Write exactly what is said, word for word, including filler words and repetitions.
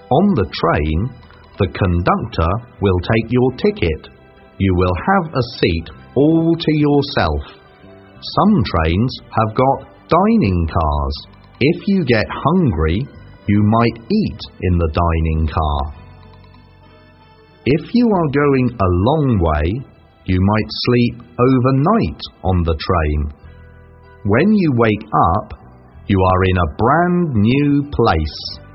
On the train, the conductor will take your ticket. You will have a seat all to yourself. Some trains have got dining cars. If you get hungry, you might eat in the dining car. If you are going a long way, you might sleep overnight on the train. When you wake up, you are in a brand new place.